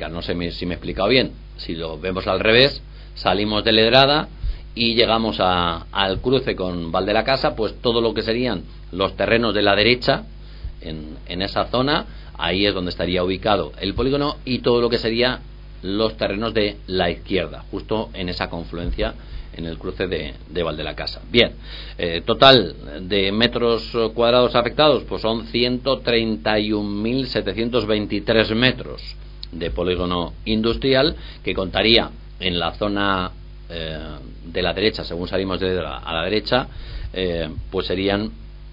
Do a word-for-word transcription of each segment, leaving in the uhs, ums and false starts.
explicar, no sé si me he explicado bien. Si lo vemos al revés, salimos de Ledrada y llegamos a, al cruce con Val de la Casa, pues todo lo que serían los terrenos de la derecha, en, en esa zona, ahí es donde estaría ubicado el polígono, y todo lo que sería los terrenos de la izquierda, justo en esa confluencia, en el cruce de, de Val de la Casa. Bien, eh, total de metros cuadrados afectados, pues son ciento treinta y un mil setecientos veintitrés metros de polígono industrial, que contaría en la zona eh, de la derecha, según salimos de la, a la derecha, eh, pues serían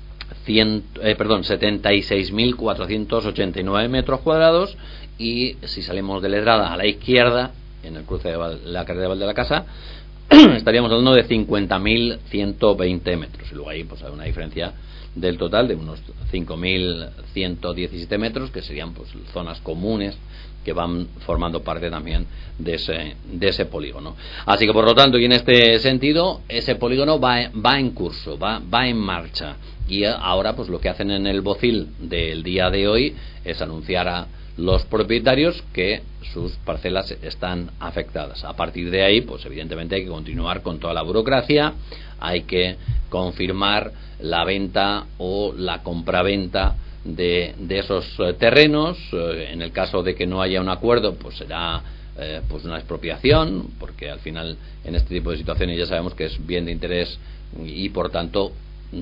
cien, eh, perdón, setenta y seis mil cuatrocientos ochenta y nueve metros cuadrados, y si salimos de Ledrada a la izquierda, en el cruce de Val, la carrera de Val de la Casa, estaríamos hablando de cincuenta mil ciento veinte metros, y luego ahí pues hay una diferencia del total de unos cinco mil ciento diecisiete metros, que serían pues zonas comunes que van formando parte también de ese, de ese polígono. Así que por lo tanto, y en este sentido, ese polígono va, va en curso, va, va en marcha, y ahora pues lo que hacen en el bocil del día de hoy es anunciar a los propietarios que sus parcelas están afectadas. A partir de ahí, pues evidentemente hay que continuar con toda la burocracia, hay que confirmar la venta o la compraventa de, de esos eh, terrenos. Eh, en el caso de que no haya un acuerdo, pues será eh, pues una expropiación, porque al final en este tipo de situaciones ya sabemos que es bien de interés y por tanto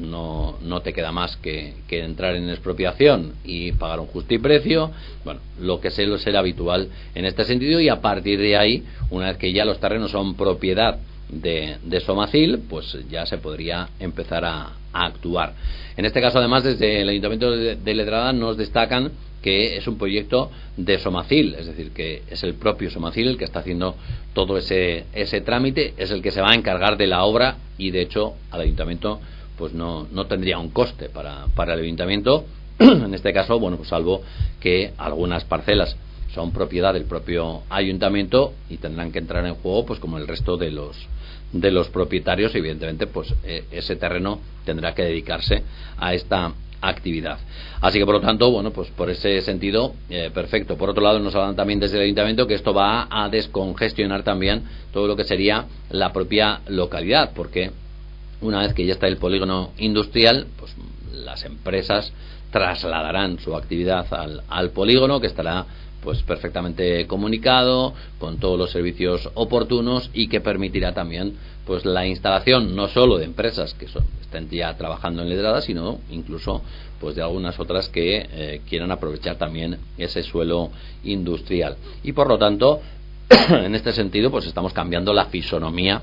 no, no te queda más que, que entrar en expropiación y pagar un justiprecio. Bueno, lo que suele ser habitual en este sentido, y a partir de ahí, una vez que ya los terrenos son propiedad de, de Somacil, pues ya se podría empezar a, a actuar. En este caso, además, desde el Ayuntamiento de, de Ledrada nos destacan que es un proyecto de Somacil, es decir, que es el propio Somacil el que está haciendo todo ese, ese trámite, es el que se va a encargar de la obra, y de hecho al Ayuntamiento pues no, no tendría un coste para, para el Ayuntamiento en este caso, bueno, pues salvo que algunas parcelas son propiedad del propio Ayuntamiento y tendrán que entrar en juego pues como el resto de los de los propietarios. Evidentemente pues eh, ese terreno tendrá que dedicarse a esta actividad. Así que por lo tanto, bueno, pues por ese sentido, eh, perfecto. Por otro lado, nos hablan también desde el Ayuntamiento que esto va a descongestionar también todo lo que sería la propia localidad, porque una vez que ya está el polígono industrial, pues las empresas trasladarán su actividad al, al polígono, que estará pues perfectamente comunicado, con todos los servicios oportunos, y que permitirá también pues la instalación no solo de empresas que son, estén ya trabajando en Ledrada, sino incluso pues de algunas otras que eh, quieran aprovechar también ese suelo industrial. Y por lo tanto, en este sentido, pues estamos cambiando la fisonomía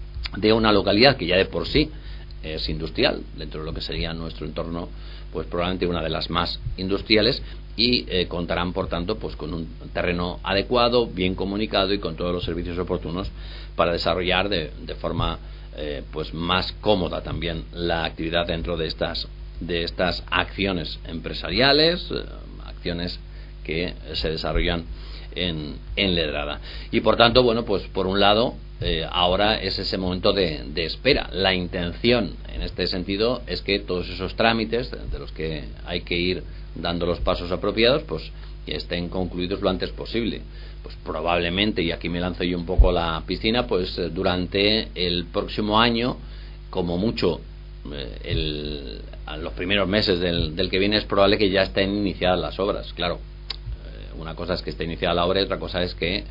de una localidad que ya de por sí es industrial, dentro de lo que sería nuestro entorno, pues probablemente una de las más industriales, y eh, contarán por tanto pues con un terreno adecuado, bien comunicado y con todos los servicios oportunos para desarrollar de, de forma eh, pues más cómoda también la actividad dentro de estas de estas acciones empresariales, eh, acciones que se desarrollan en, en Ledrada. Y por tanto, bueno, pues por un lado eh, ahora es ese momento de, de espera. La intención en este sentido es que todos esos trámites de los que hay que ir dando los pasos apropiados pues estén concluidos lo antes posible. Pues probablemente, y aquí me lanzo yo un poco a la piscina, pues durante el próximo año, como mucho eh, el, a los primeros meses del, del que viene, es probable que ya estén iniciadas las obras. Claro, eh, una cosa es que esté iniciada la obra y otra cosa es que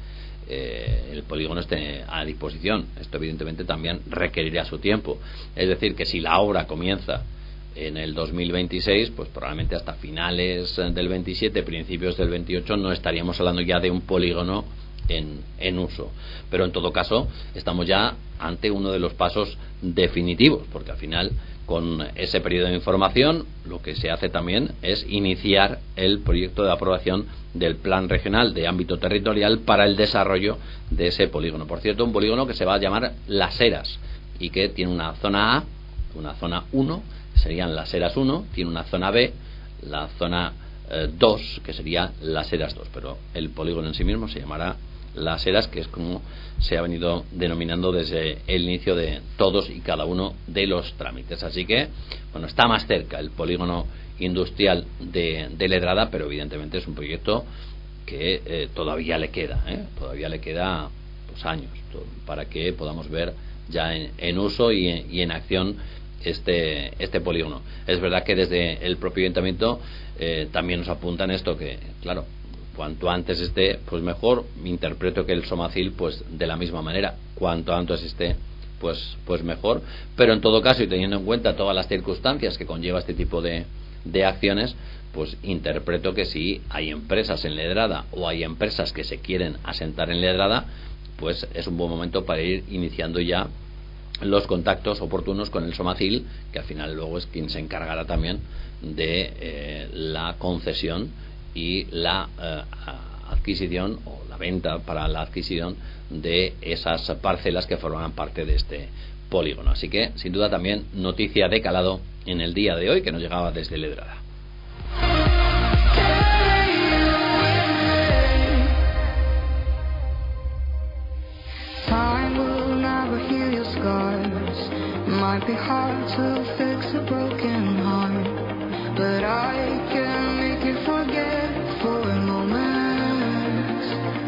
eh, el polígono esté a disposición. Esto evidentemente también requerirá su tiempo. Es decir, que si la obra comienza en el dos mil veintiséis, pues probablemente hasta finales del veintisiete, principios del veintiocho, no estaríamos hablando ya de un polígono en, en uso. Pero en todo caso estamos ya ante uno de los pasos definitivos, porque al final con ese periodo de información lo que se hace también es iniciar el proyecto de aprobación del plan regional de ámbito territorial para el desarrollo de ese polígono. Por cierto, un polígono que se va a llamar Las Heras y que tiene una zona A, una zona uno, serían Las Heras uno, tiene una zona B, la zona eh, dos, que sería Las Heras dos, pero el polígono en sí mismo se llamará Las Heras, que es como se ha venido denominando desde el inicio de todos y cada uno de los trámites. Así que, bueno, está más cerca el polígono industrial de, de Ledrada, pero evidentemente es un proyecto que eh, todavía le queda, ¿eh? todavía le queda pues, años para que podamos ver ya en, en uso y en, y en acción este este polígono. Es verdad que desde el propio ayuntamiento eh, también nos apuntan esto, que claro, cuanto antes esté pues mejor. Interpreto que el Somacil pues de la misma manera, cuanto antes esté pues pues mejor, pero en todo caso, y teniendo en cuenta todas las circunstancias que conlleva este tipo de, de acciones, pues interpreto que si hay empresas en Ledrada o hay empresas que se quieren asentar en Ledrada, pues es un buen momento para ir iniciando ya los contactos oportunos con el Somacil, que al final luego es quien se encargará también de eh, la concesión y la eh, adquisición o la venta para la adquisición de esas parcelas que forman parte de este polígono. Así que sin duda también noticia de calado en el día de hoy, que nos llegaba desde Ledrada. Might be hard to fix a broken heart, but I can make you forget for a moment.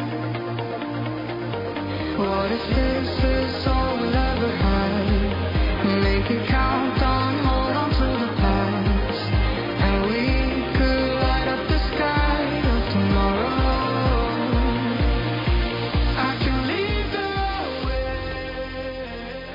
What if this is all we'll ever have? Make it count on, hold on to the past, and we could light up the sky of tomorrow. I can lead the way.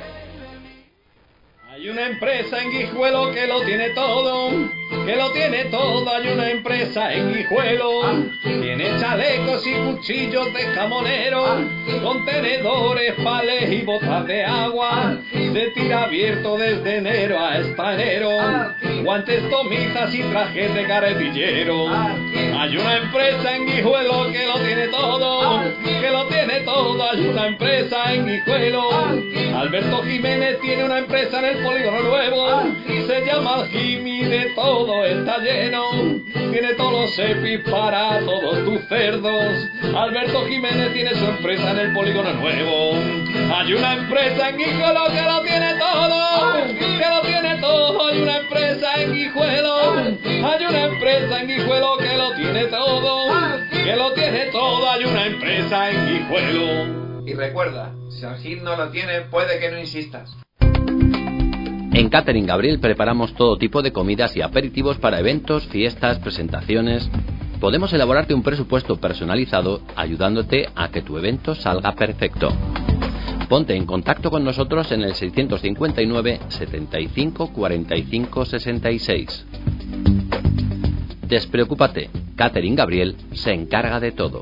Hay una empresa en Guijuelo que lo tiene todo, que lo tiene todo. Hay una empresa en Guijuelo, tiene chalecos y cuchillos de jamonero, contenedores, palés y botas de agua. Se tira abierto desde enero hasta enero, guantes, tomitas y trajes de carretillero. Hay una empresa en Guijuelo que lo tiene todo, que lo tiene todo. Hay una empresa en Guijuelo. Alberto Jiménez tiene una empresa en el polígono nuevo, se llama Jimmy, de todo está lleno, tiene todos los EPIs para todos tus cerdos. Alberto Jiménez tiene su empresa en el polígono nuevo. Hay una empresa en Guijuelo que lo tiene todo, que lo tiene todo. Hay una empresa en Guijuelo, hay una empresa en Guijuelo que lo tiene todo, que lo tiene todo. Hay una empresa en Guijuelo. Y recuerda, si el G I T no lo tiene, puede que no insistas. En Catering Gabriel preparamos todo tipo de comidas y aperitivos para eventos, fiestas, presentaciones. Podemos elaborarte un presupuesto personalizado ayudándote a que tu evento salga perfecto. Ponte en contacto con nosotros en el seiscientos cincuenta y nueve, setenta y cinco, cuarenta y cinco, sesenta y seis. Despreocúpate, Catering Gabriel se encarga de todo.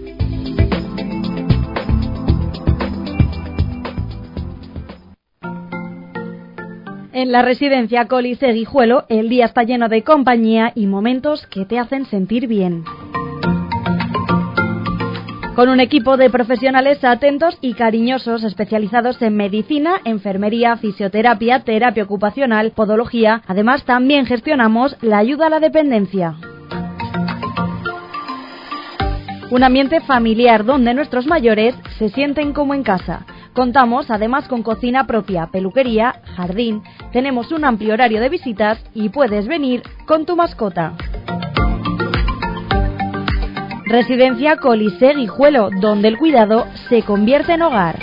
En la residencia Colisée Guijuelo, el día está lleno de compañía y momentos que te hacen sentir bien. Con un equipo de profesionales atentos y cariñosos especializados en medicina, enfermería, fisioterapia, terapia ocupacional, podología. Además, también gestionamos la ayuda a la dependencia. Un ambiente familiar donde nuestros mayores se sienten como en casa. Contamos además con cocina propia, peluquería, jardín, tenemos un amplio horario de visitas y puedes venir con tu mascota. Residencia Colisée Guijuelo, donde el cuidado se convierte en hogar.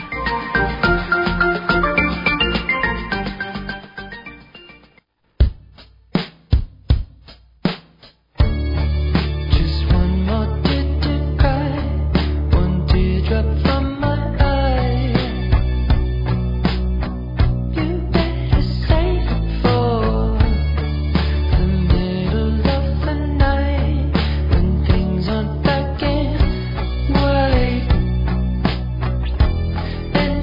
And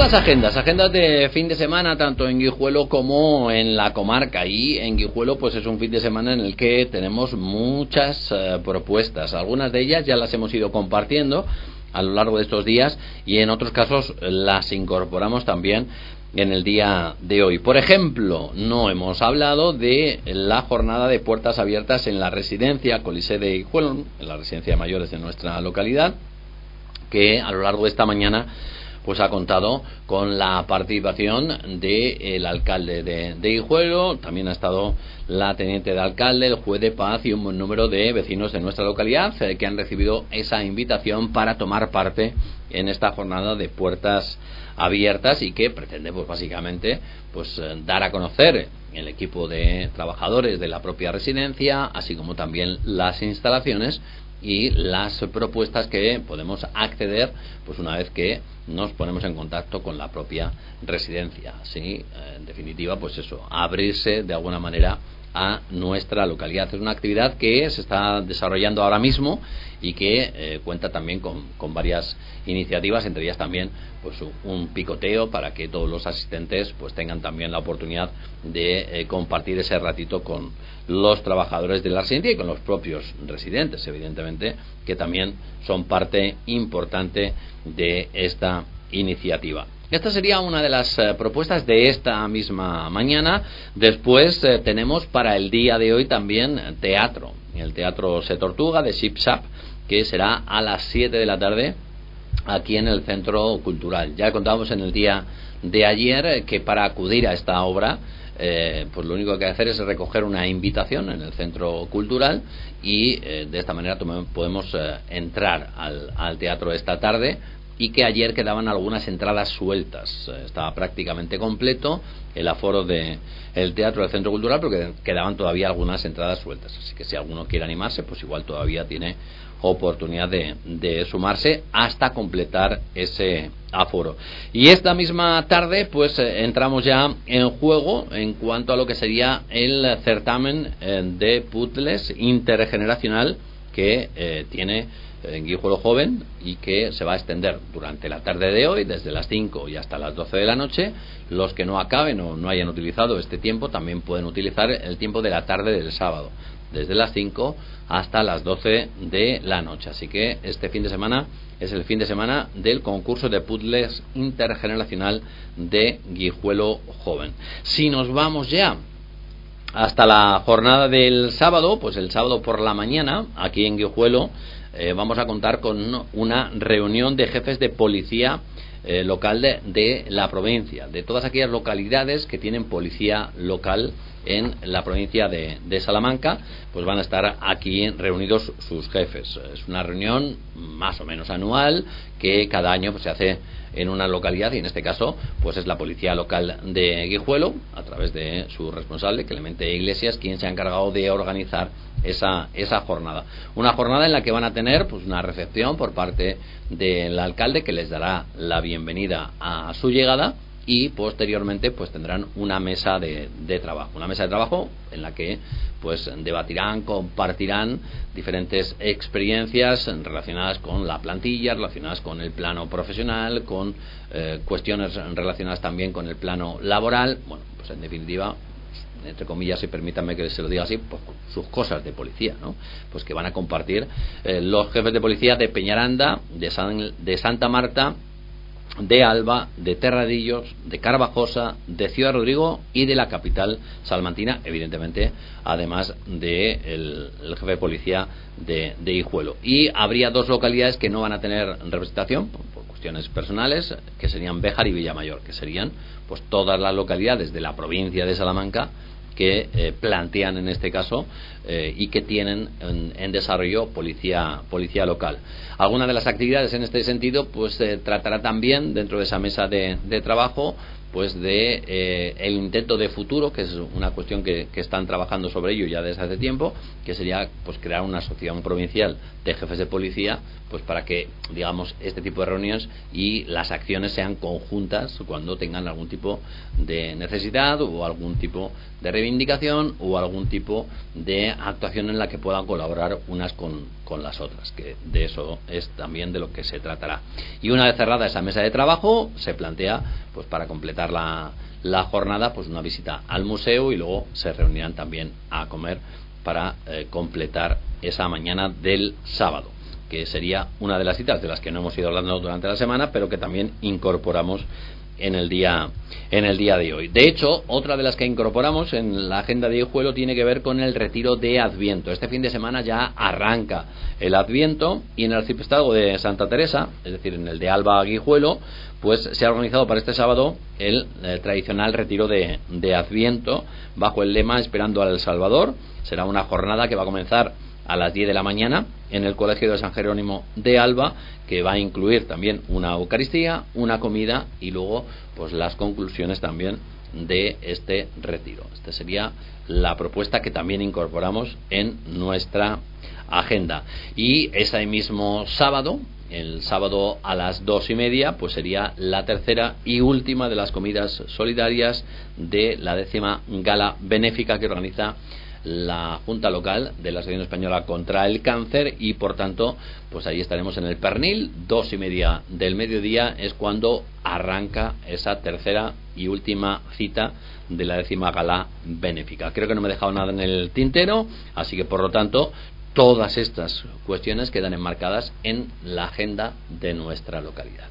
Tenemos agendas, agendas de fin de semana tanto en Guijuelo como en la comarca, y en Guijuelo pues es un fin de semana en el que tenemos muchas eh, propuestas. Algunas de ellas ya las hemos ido compartiendo a lo largo de estos días y en otros casos las incorporamos también en el día de hoy. Por ejemplo, no hemos hablado de la jornada de puertas abiertas en la residencia Colisée de Guijuelo, en la residencia de mayores de nuestra localidad, que a lo largo de esta mañana pues ha contado con la participación del alcalde de, de Guijuelo. También ha estado la teniente de alcalde, el juez de paz y un buen número de vecinos de nuestra localidad eh, que han recibido esa invitación para tomar parte en esta jornada de puertas abiertas y que pretende pues básicamente pues eh, dar a conocer el equipo de trabajadores de la propia residencia, así como también las instalaciones y las propuestas que podemos acceder pues una vez que nos ponemos en contacto con la propia residencia. Sí, en definitiva pues eso, abrirse de alguna manera a nuestra localidad. Es una actividad que se está desarrollando ahora mismo y que eh, cuenta también con, con varias iniciativas, entre ellas también pues un picoteo para que todos los asistentes pues tengan también la oportunidad de eh, compartir ese ratito con los trabajadores de la residencia y con los propios residentes, evidentemente, que también son parte importante de esta iniciativa. Esta sería una de las eh, propuestas de esta misma mañana. Después eh, tenemos para el día de hoy también teatro, el Teatro Se Tortuga de Shipshap, que será a las siete de la tarde aquí en el Centro Cultural. Ya contábamos en el día de ayer eh, que para acudir a esta obra eh, pues lo único que hay que hacer es recoger una invitación en el Centro Cultural y eh, de esta manera podemos eh, entrar al, al teatro esta tarde, y que ayer quedaban algunas entradas sueltas. Estaba prácticamente completo el aforo de el teatro del Centro Cultural, porque quedaban todavía algunas entradas sueltas. Así que si alguno quiere animarse, pues igual todavía tiene oportunidad de, de sumarse hasta completar ese aforo. Y esta misma tarde pues eh, entramos ya en juego en cuanto a lo que sería el certamen eh, de puzzles intergeneracional que eh, tiene en Guijuelo Joven y que se va a extender durante la tarde de hoy, desde las cinco y hasta las doce de la noche. Los que no acaben o no hayan utilizado este tiempo también pueden utilizar el tiempo de la tarde del sábado, desde las cinco hasta las doce de la noche. Así que este fin de semana es el fin de semana del concurso de puzzles intergeneracional de Guijuelo Joven. Si nos vamos ya hasta la jornada del sábado, pues el sábado por la mañana aquí en Guijuelo Eh, vamos a contar con una reunión de jefes de policía eh, local de, de la provincia, de todas aquellas localidades que tienen policía local en la provincia de, de Salamanca, pues van a estar aquí reunidos sus jefes. Es una reunión más o menos anual que cada año pues se hace en una localidad, y en este caso pues es la policía local de Guijuelo, a través de su responsable Clemente Iglesias, quien se ha encargado de organizar esa esa jornada. Una jornada en la que van a tener pues una recepción por parte del alcalde, que les dará la bienvenida a su llegada, y posteriormente pues tendrán una mesa de, de trabajo, una mesa de trabajo en la que pues debatirán, compartirán diferentes experiencias relacionadas con la plantilla, relacionadas con el plano profesional, con eh, cuestiones relacionadas también con el plano laboral. Bueno, pues en definitiva, entre comillas, y permítanme que se lo diga así, pues sus cosas de policía, ¿no? Pues que van a compartir eh, los jefes de policía de Peñaranda, de, San, de Santa Marta, de Alba, de Terradillos, de Carvajosa, de Ciudad Rodrigo y de la capital salmantina, evidentemente, además de el, el jefe de policía de, de Guijuelo. Y habría dos localidades que no van a tener representación por, por cuestiones personales, que serían Béjar y Villamayor, que serían pues todas las localidades de la provincia de Salamanca que eh, plantean en este caso eh, y que tienen en, en desarrollo policía policía local. Algunas de las actividades en este sentido pues eh, tratará también dentro de esa mesa de, de trabajo pues de eh, el intento de futuro, que es una cuestión que, que están trabajando sobre ello ya desde hace tiempo, que sería pues crear una asociación provincial de jefes de policía, pues para que digamos este tipo de reuniones y las acciones sean conjuntas cuando tengan algún tipo de necesidad o algún tipo de reivindicación o algún tipo de actuación en la que puedan colaborar unas con, con las otras, que de eso es también de lo que se tratará. Y una vez cerrada esa mesa de trabajo, se plantea pues para completar la, la jornada pues una visita al museo, y luego se reunirán también a comer para eh, completar esa mañana del sábado, que sería una de las citas de las que no hemos ido hablando durante la semana, pero que también incorporamos en el día en el día de hoy. De hecho, otra de las que incorporamos en la agenda de Guijuelo tiene que ver con el retiro de Adviento. Este fin de semana ya arranca el Adviento, y en el arciprestazgo de Santa Teresa, es decir, en el de Alba Guijuelo, pues se ha organizado para este sábado el, el tradicional retiro de, de Adviento bajo el lema Esperando al Salvador. Será una jornada que va a comenzar a las diez de la mañana en el Colegio de San Jerónimo de Alba, que va a incluir también una Eucaristía, una comida y luego pues las conclusiones también de este retiro. Esta sería la propuesta que también incorporamos en nuestra agenda. Y ese mismo sábado, el sábado a las dos y media, pues sería la tercera y última de las comidas solidarias de la décima gala benéfica que organiza la Junta Local de la Asociación Española contra el Cáncer, y por tanto pues ahí estaremos en el Pernil. Dos y media del mediodía es cuando arranca esa tercera y última cita de la décima gala benéfica. Creo que no me he dejado nada en el tintero, así que por lo tanto todas estas cuestiones quedan enmarcadas en la agenda de nuestra localidad.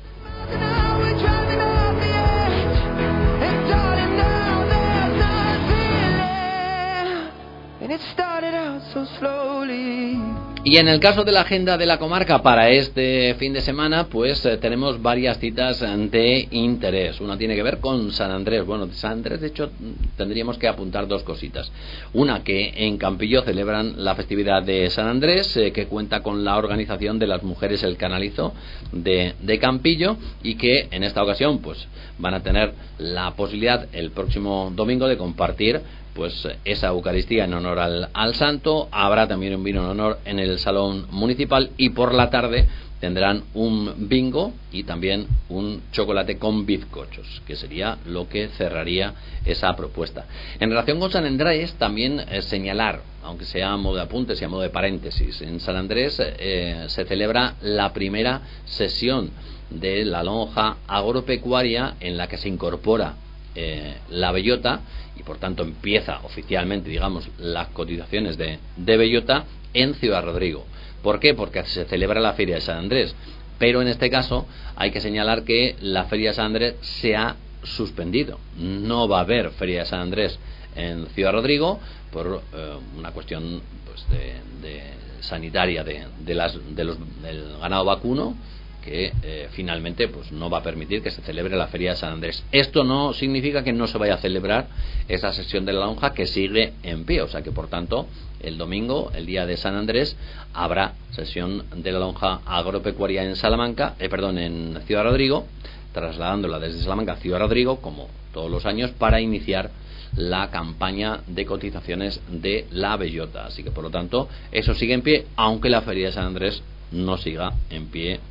Y en el caso de la agenda de la comarca para este fin de semana, pues eh, tenemos varias citas de interés. Una tiene que ver con San Andrés. Bueno, de San Andrés, de hecho, tendríamos que apuntar dos cositas. Una, que en Campillo celebran la festividad de San Andrés, eh, que cuenta con la organización de las mujeres El Canalizo de, de Campillo, y que en esta ocasión pues van a tener la posibilidad el próximo domingo de compartir pues esa Eucaristía en honor al, al santo. Habrá también un vino en honor en el salón municipal, y por la tarde tendrán un bingo y también un chocolate con bizcochos, que sería lo que cerraría esa propuesta. En relación con San Andrés, también eh, señalar, aunque sea a modo de apuntes y a modo de paréntesis, en San Andrés eh, se celebra la primera sesión de la lonja agropecuaria, en la que se incorpora eh, la bellota, y por tanto empieza oficialmente, digamos, las cotizaciones de, de bellota en Ciudad Rodrigo. ¿Por qué? Porque se celebra la Feria de San Andrés, pero en este caso hay que señalar que la Feria de San Andrés se ha suspendido. No va a haber Feria de San Andrés en Ciudad Rodrigo por eh, una cuestión pues de, de sanitaria de, de las, de los, del ganado vacuno, que eh, finalmente pues no va a permitir que se celebre la Feria de San Andrés. Esto no significa que no se vaya a celebrar esa sesión de la lonja, que sigue en pie, o sea que por tanto el domingo, el día de San Andrés, habrá sesión de la lonja agropecuaria en Salamanca, eh, perdón, en Ciudad Rodrigo, trasladándola desde Salamanca a Ciudad Rodrigo, como todos los años, para iniciar la campaña de cotizaciones de la bellota. Así que por lo tanto eso sigue en pie, aunque la Feria de San Andrés no siga en pie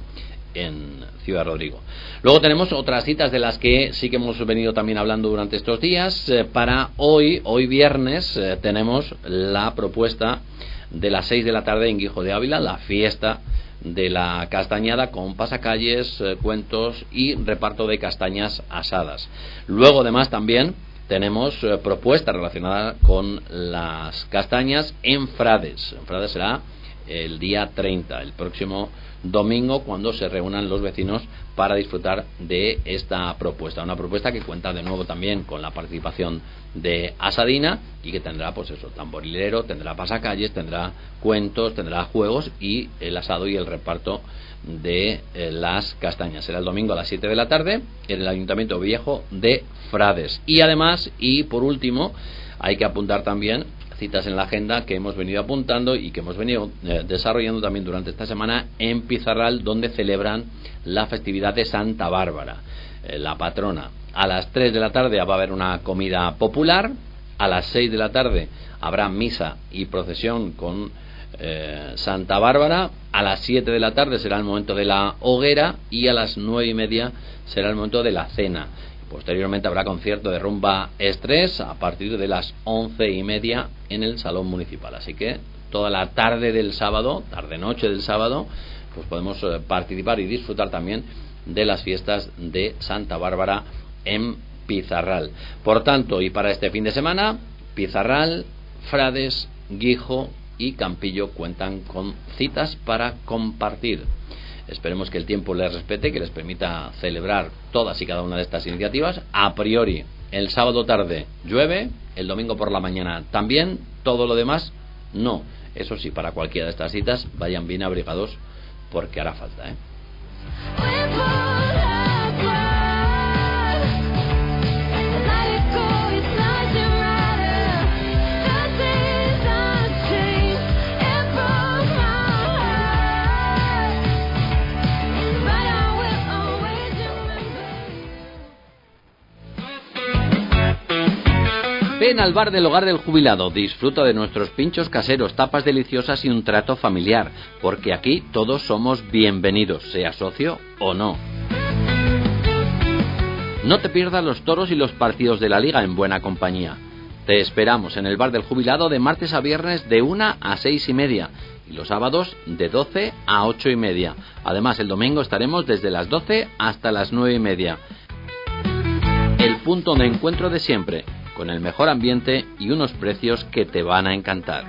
en Ciudad Rodrigo. Luego tenemos otras citas de las que sí que hemos venido también hablando durante estos días. Eh, para hoy, hoy viernes, eh, tenemos la propuesta de las seis de la tarde en Guijo de Ávila, la fiesta de la castañada, con pasacalles, eh, cuentos y reparto de castañas asadas. Luego además también tenemos eh, propuestas relacionadas con las castañas en Frades. En Frades será el día treinta, el próximo domingo, cuando se reúnan los vecinos para disfrutar de esta propuesta. Una propuesta que cuenta de nuevo también con la participación de Asadina, y que tendrá pues eso, tamborilero, tendrá pasacalles, tendrá cuentos, tendrá juegos y el asado y el reparto de eh, las castañas. Será el domingo a las siete de la tarde en el Ayuntamiento Viejo de Frades. Y además, y por último, hay que apuntar también citas en la agenda que hemos venido apuntando y que hemos venido eh, desarrollando también durante esta semana en Pizarral, donde celebran la festividad de Santa Bárbara, eh, la patrona A las tres de la tarde va a haber una comida popular. A las seis de la tarde habrá misa y procesión con eh, Santa Bárbara. A las siete de la tarde será el momento de la hoguera y a las nueve y media será el momento de la cena. Posteriormente habrá concierto de rumba estrés a partir de las once y media en el salón municipal. Así que toda la tarde del sábado, tarde-noche del sábado, pues podemos eh, participar y disfrutar también de las fiestas de Santa Bárbara en Pizarral. Por tanto, y para este fin de semana, Pizarral, Frades, Guijo y Campillo cuentan con citas para compartir. Esperemos que el tiempo les respete, que les permita celebrar todas y cada una de estas iniciativas. A priori, el sábado tarde llueve, el domingo por la mañana también, todo lo demás no. Eso sí, para cualquiera de estas citas vayan bien abrigados porque hará falta, ¿eh? Ven al bar del Hogar del Jubilado, disfruta de nuestros pinchos caseros, tapas deliciosas y un trato familiar, porque aquí todos somos bienvenidos, sea socio o no. No te pierdas los toros y los partidos de la Liga en buena compañía. Te esperamos en el bar del Jubilado de martes a viernes de una a seis y media y los sábados de doce a ocho y media. Además, el domingo estaremos desde las doce hasta las nueve y media. El punto de encuentro de siempre, con el mejor ambiente y unos precios que te van a encantar.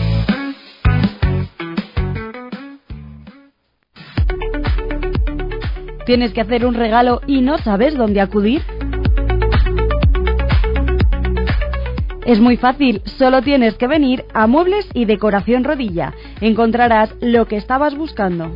¿Tienes que hacer un regalo y no sabes dónde acudir? Es muy fácil, solo tienes que venir a Muebles y Decoración Rodilla. Encontrarás lo que estabas buscando.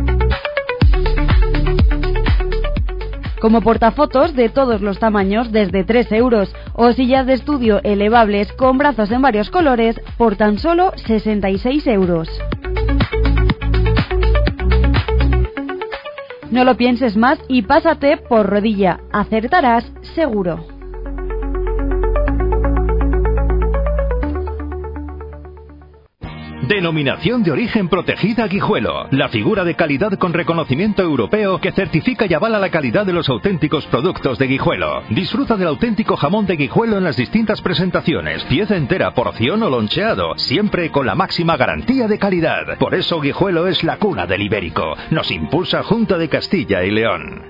Como portafotos de todos los tamaños desde tres euros o sillas de estudio elevables con brazos en varios colores por tan solo sesenta y seis euros. No lo pienses más y pásate por Rodilla, acertarás seguro. Denominación de origen protegida Guijuelo. La figura de calidad con reconocimiento europeo que certifica y avala la calidad de los auténticos productos de Guijuelo. Disfruta del auténtico jamón de Guijuelo en las distintas presentaciones, pieza entera, porción o loncheado, siempre con la máxima garantía de calidad. Por eso Guijuelo es la cuna del ibérico. Nos impulsa Junta de Castilla y León.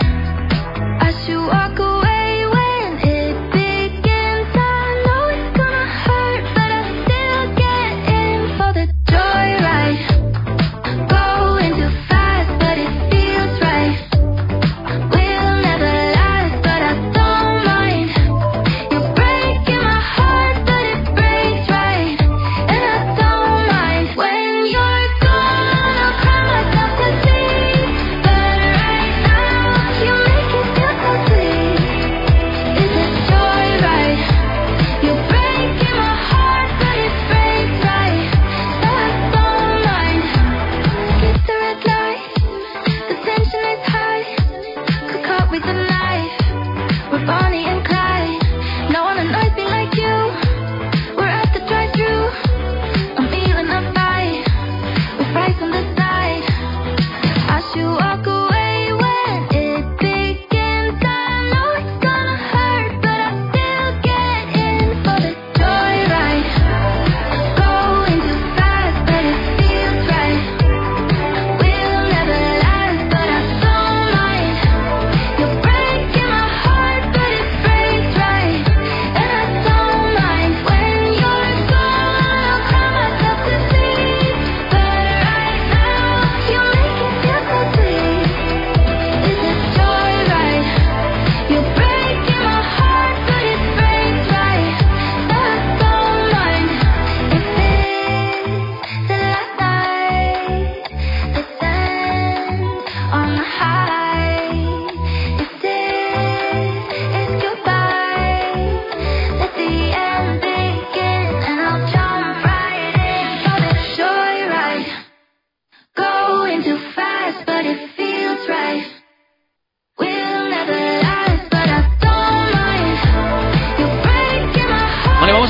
Walk away when it begins. I know it's gonna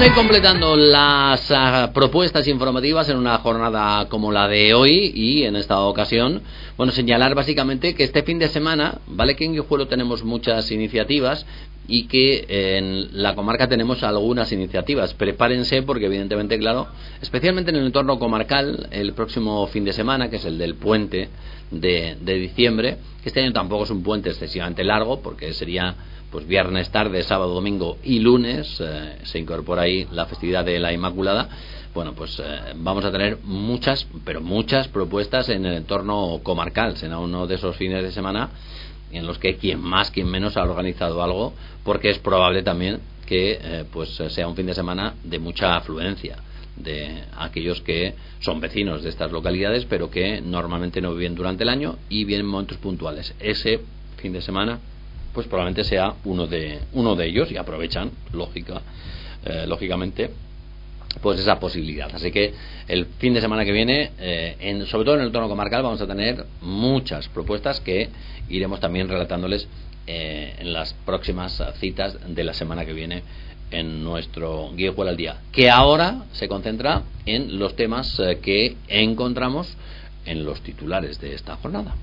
a ir completando las uh, propuestas informativas en una jornada como la de hoy, y en esta ocasión, bueno, señalar básicamente que este fin de semana, vale que en Guijuelo tenemos muchas iniciativas y que en la comarca tenemos algunas iniciativas. Prepárense porque evidentemente, claro, especialmente en el entorno comarcal, el próximo fin de semana, que es el del puente de, de diciembre, que este año tampoco es un puente excesivamente largo, porque sería pues viernes tarde, sábado, domingo y lunes, eh, se incorpora ahí la festividad de la Inmaculada. Bueno, pues eh, vamos a tener muchas, pero muchas propuestas en el entorno comarcal. Será uno de esos fines de semana en los que quien más, quien menos ha organizado algo, porque es probable también que eh, pues sea un fin de semana de mucha afluencia de aquellos que son vecinos de estas localidades, pero que normalmente no viven durante el año y vienen en momentos puntuales. Ese fin de semana pues probablemente sea uno de uno de ellos, y aprovechan lógica eh, lógicamente pues esa posibilidad. Así que el fin de semana que viene, eh, en, sobre todo en el entorno comarcal, vamos a tener muchas propuestas que iremos también relatándoles eh, en las próximas citas de la semana que viene en nuestro Guijuelo al Día, que ahora se concentra en los temas eh, que encontramos en los titulares de esta jornada.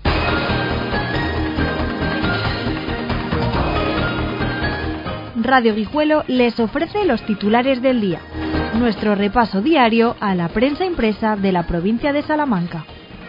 Radio Guijuelo les ofrece los titulares del día, nuestro repaso diario a la prensa impresa de la provincia de Salamanca.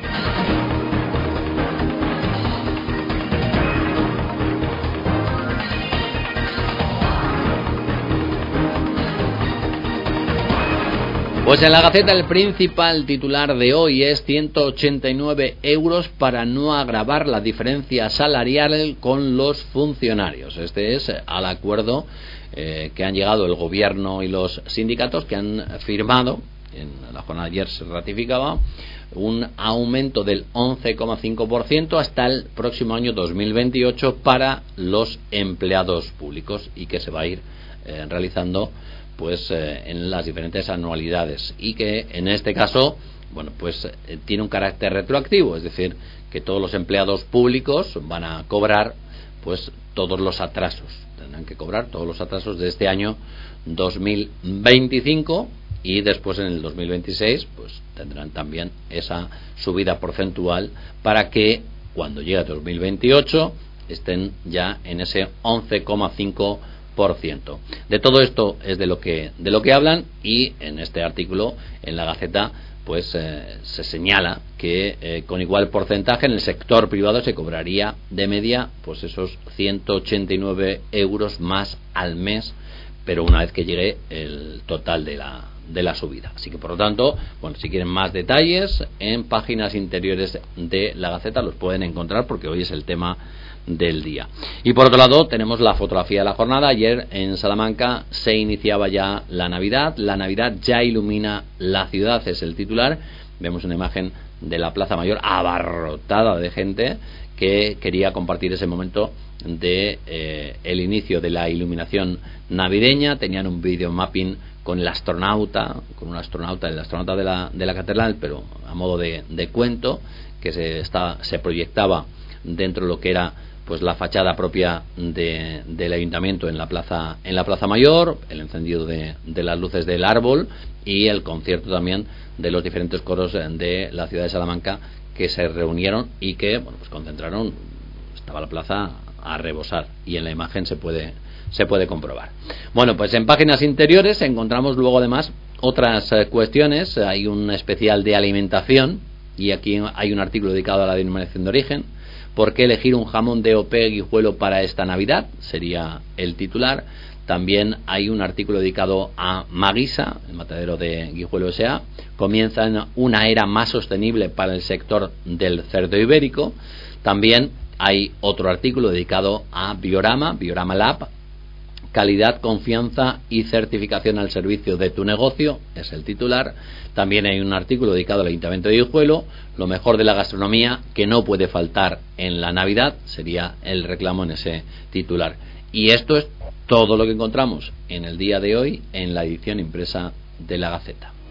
Pues en la Gaceta el principal titular de hoy es ciento ochenta y nueve euros para no agravar la diferencia salarial con los funcionarios. Este es al acuerdo eh, que han llegado el gobierno y los sindicatos, que han firmado, en la jornada de ayer se ratificaba, un aumento del once coma cinco por ciento hasta el próximo año dos mil veintiocho para los empleados públicos, y que se va a ir eh, realizando pues eh, en las diferentes anualidades, y que en este caso, bueno, pues eh, tiene un carácter retroactivo, es decir, que todos los empleados públicos van a cobrar pues todos los atrasos, tendrán que cobrar todos los atrasos de este año dos mil veinticinco, y después en el dos mil veintiséis pues tendrán también esa subida porcentual para que cuando llegue a dos mil veintiocho estén ya en ese once coma cinco por ciento. De todo esto es de lo que de lo que hablan, y en este artículo en la Gaceta pues eh, se señala que eh, con igual porcentaje en el sector privado se cobraría de media pues esos ciento ochenta y nueve euros más al mes, pero una vez que llegue el total de la de la subida. Así que por lo tanto, bueno, si quieren más detalles en páginas interiores de la Gaceta los pueden encontrar, porque hoy es el tema del día. Y por otro lado tenemos la fotografía de la jornada. Ayer en Salamanca se iniciaba ya la Navidad. La Navidad ya ilumina la ciudad, es el titular. Vemos una imagen de la Plaza Mayor abarrotada de gente que quería compartir ese momento de eh, el inicio de la iluminación navideña. Tenían un video mapping con el astronauta, con un astronauta, el astronauta de la, de la catedral, pero a modo de, de cuento, que se, está, se proyectaba dentro de lo que era pues la fachada propia de, del ayuntamiento en la plaza en la plaza mayor, el encendido de, de las luces del árbol y el concierto también de los diferentes coros de la ciudad de Salamanca, que se reunieron y que bueno pues concentraron, estaba la plaza a rebosar, y en la imagen se puede se puede comprobar. Bueno, pues en páginas interiores encontramos luego además otras eh, cuestiones. Hay un especial de alimentación, y aquí hay un artículo dedicado a la denominación de origen. ¿Por qué elegir un jamón de O P Guijuelo para esta Navidad? Sería el titular. También hay un artículo dedicado a Maguisa, el matadero de Guijuelo S A Comienza una era más sostenible para el sector del cerdo ibérico. También hay otro artículo dedicado a Biorama, Biorama Lab, calidad, confianza y certificación al servicio de tu negocio, es el titular. También hay un artículo dedicado al Ayuntamiento de Guijuelo, lo mejor de la gastronomía que no puede faltar en la Navidad, sería el reclamo en ese titular. Y esto es todo lo que encontramos en el día de hoy en la edición impresa de la Gaceta.